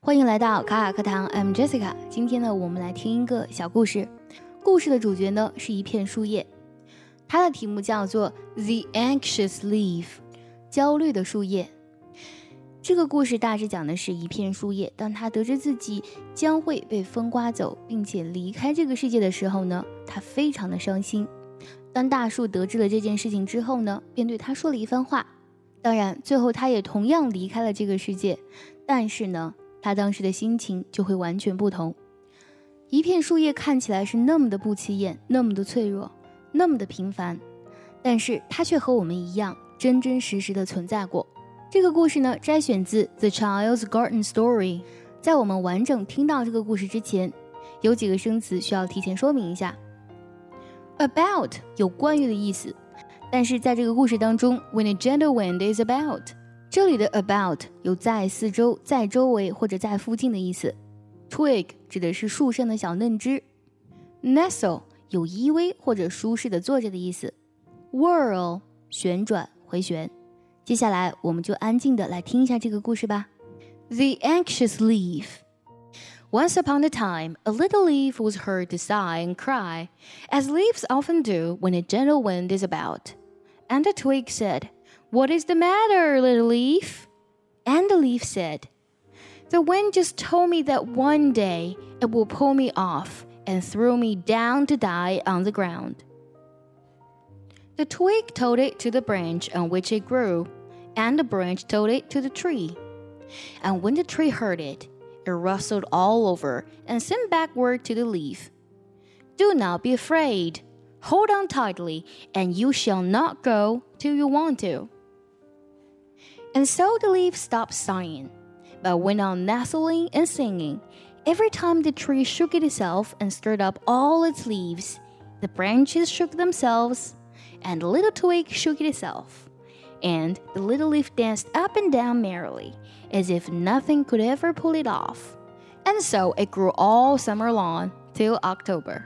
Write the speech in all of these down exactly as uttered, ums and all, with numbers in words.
欢迎来到卡卡课堂 I'm Jessica。 今天呢，我们来听一个小故事。故事的主角呢是一片树叶，它的题目叫做 The Anxious Leaf， 焦虑的树叶。这个故事大致讲的是一片树叶，当他得知自己将会被风刮走并且离开这个世界的时候呢，他非常的伤心。当大树得知了这件事情之后呢，便对他说了一番话。当然最后他也同样离开了这个世界，但是呢他当时的心情就会完全不同。一片树叶看起来是那么的不起眼，那么的脆弱，那么的平凡，但是它却和我们一样真真实实的存在过。这个故事呢摘选自 The Child's Garden Story。 在我们完整听到这个故事之前，有几个生词需要提前说明一下。 About 有关于的意思，但是在这个故事当中 When a gentle wind is about， 这里的 about 有在四周、在周围或者在附近的意思。 Twig 指的是树上的小嫩枝。 Nestle 有依偎或者舒适的坐着的意思。 Whirl 旋转回旋。接下来我们就安静的来听一下这个故事吧。 The Anxious Leaf。 Once upon a time, a little leaf was heard to sigh and cry, as leaves often do when a gentle wind is about. And the twig said, "What is the matter, little leaf?" And the leaf said, "The wind just told me that one day it will pull me off and throw me down to die on the ground." The twig told it to the branch on which it grew, and the branch told it to the tree. And when the tree heard it, it rustled all over and sent back word to the leaf, "Do not be afraid. Hold on tightly, and you shall not go till you want to." And so the leaf stopped sighing, but went on nestling and singing. Every time the tree shook itself and stirred up all its leaves, the branches shook themselves, and the little twig shook itself, and the little leaf danced up and down merrily, as if nothing could ever pull it off. And so it grew all summer long till October.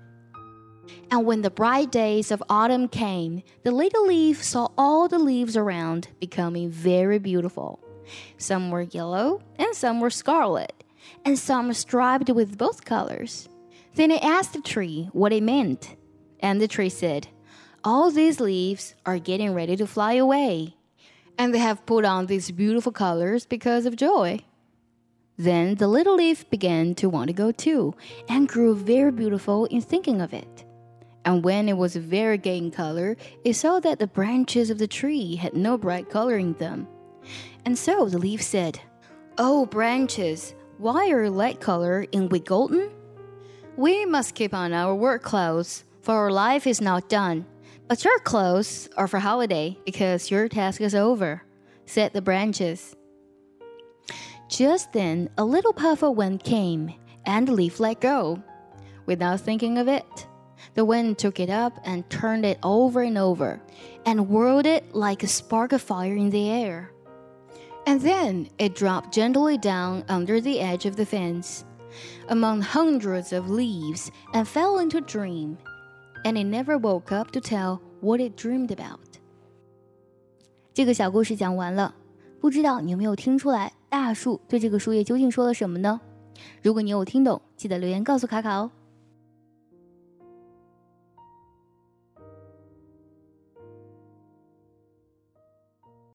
And when the bright days of autumn came, the little leaf saw all the leaves around becoming very beautiful. Some were yellow, and some were scarlet, and some striped with both colors. Then it asked the tree what it meant, and the tree said, "All these leaves are getting ready to fly away, and they have put on these beautiful colors because of joy." Then the little leaf began to want to go too, and grew very beautiful in thinking of it. And when it was very gay in color, it saw that the branches of the tree had no bright color in them. And so the leaf said, "Oh, branches, why are you light color in with golden? We must keep on our work clothes, for our life is not done. But your clothes are for holiday, because your task is over," said the branches. Just then, a little puff of wind came, and the leaf let go. Without thinking of it, the wind took it up and turned it over and over, and whirled it like a spark of fire in the air. And then it dropped gently down under the edge of the fence, among hundreds of leaves, and fell into a dream. And it never woke up to tell what it dreamed about. 这个小故事讲完了，不知道你有没有听出来大树对这个树叶究竟说了什么呢？如果你有听懂，记得留言告诉卡卡哦。